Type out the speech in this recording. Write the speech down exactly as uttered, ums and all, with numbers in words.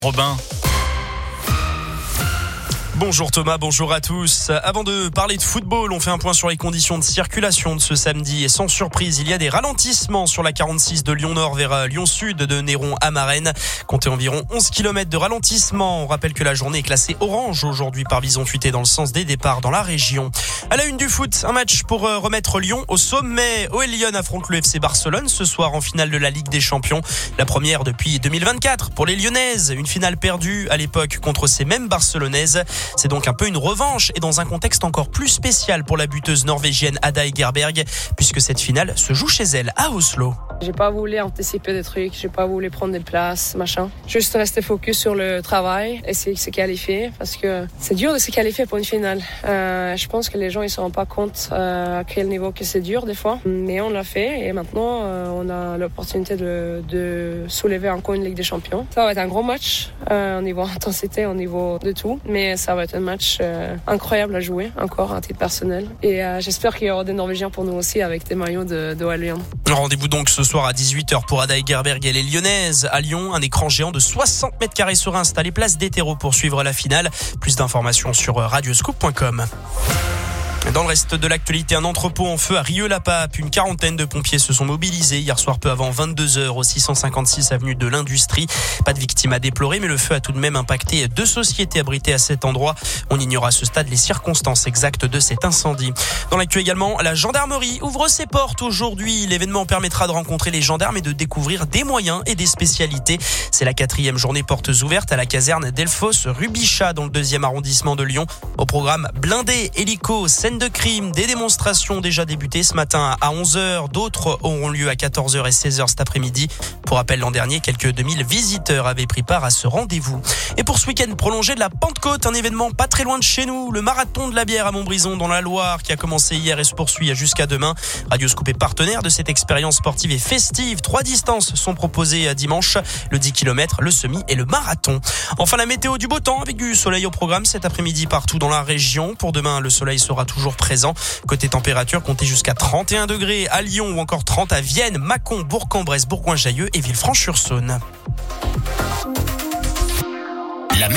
Robin. Bonjour Thomas, bonjour à tous. Avant de parler de football, on fait un point sur les conditions de circulation de ce samedi. Et sans surprise, il y a des ralentissements sur la quarante-six de Lyon-Nord vers Lyon-Sud de Néron à Marennes. Comptez environ onze kilomètres de ralentissement. On rappelle que la journée est classée orange aujourd'hui par Bison Futé dans le sens des départs dans la région. À la une du foot, un match pour remettre Lyon au sommet. O L Lyon affronte le F C Barcelone ce soir en finale de la Ligue des Champions. La première depuis deux mille vingt-quatre pour les Lyonnaises. Une finale perdue à l'époque contre ces mêmes Barcelonaises. C'est donc un peu une revanche et dans un contexte encore plus spécial pour la buteuse norvégienne Ada Hegerberg puisque cette finale se joue chez elle à Oslo. J'ai pas voulu anticiper des trucs, j'ai pas voulu prendre des places, machin. Juste rester focus sur le travail, essayer de se qualifier parce que c'est dur de se qualifier pour une finale. Euh, je pense que les gens ils se rendent pas compte euh, à quel niveau que c'est dur des fois, mais on l'a fait et maintenant euh, on a l'opportunité de, de soulever encore une Ligue des Champions. Ça va être un gros match euh, au niveau intensité, au niveau de tout, mais ça va être un match euh, incroyable à jouer encore à titre personnel et euh, j'espère qu'il y aura des Norvégiens pour nous aussi avec des maillots de, de O L Lyon. Rendez-vous donc ce soir à dix-huit heures pour Ada Hegerberg et les Lyonnaises. À Lyon, un écran géant de soixante mètres carrés sera installé place des terreaux pour suivre la finale. Plus d'informations sur radioscoop point com. Dans le reste de l'actualité, un entrepôt en feu à Rieux-la-Pape. Une quarantaine de pompiers se sont mobilisés hier soir peu avant vingt-deux heures au six cent cinquante-six avenue de l'Industrie. Pas de victimes à déplorer, mais le feu a tout de même impacté deux sociétés abritées à cet endroit. On ignore à ce stade les circonstances exactes de cet incendie. Dans l'actu également, la gendarmerie ouvre ses portes aujourd'hui. L'événement permettra de rencontrer les gendarmes et de découvrir des moyens et des spécialités. C'est la quatrième journée portes ouvertes à la caserne d'Elfos-Rubichat dans le deuxième arrondissement de Lyon. Au programme blindé, hélico, scène de crime, des démonstrations déjà débutées ce matin à onze heures. D'autres auront lieu à quatorze heures et seize heures cet après-midi. Pour rappel, l'an dernier, quelques deux mille visiteurs avaient pris part à ce rendez-vous. Et pour ce week-end prolongé de la Pentecôte, un événement pas très loin de chez nous, le marathon de la bière à Montbrison dans la Loire qui a commencé hier et se poursuit jusqu'à demain. Radioscoop est partenaire de cette expérience sportive et festive. Trois distances sont proposées dimanche, le dix kilomètres, le semi et le marathon. Enfin, la météo du beau temps avec du soleil au programme cet après-midi partout dans la région. Pour demain, le soleil sera toujours présent. Côté température, comptez jusqu'à trente et un degrés à Lyon ou encore trente à Vienne, Mâcon, Bourg-en-Bresse, Bourgoin-Jallieu et Villefranche-sur-Saône.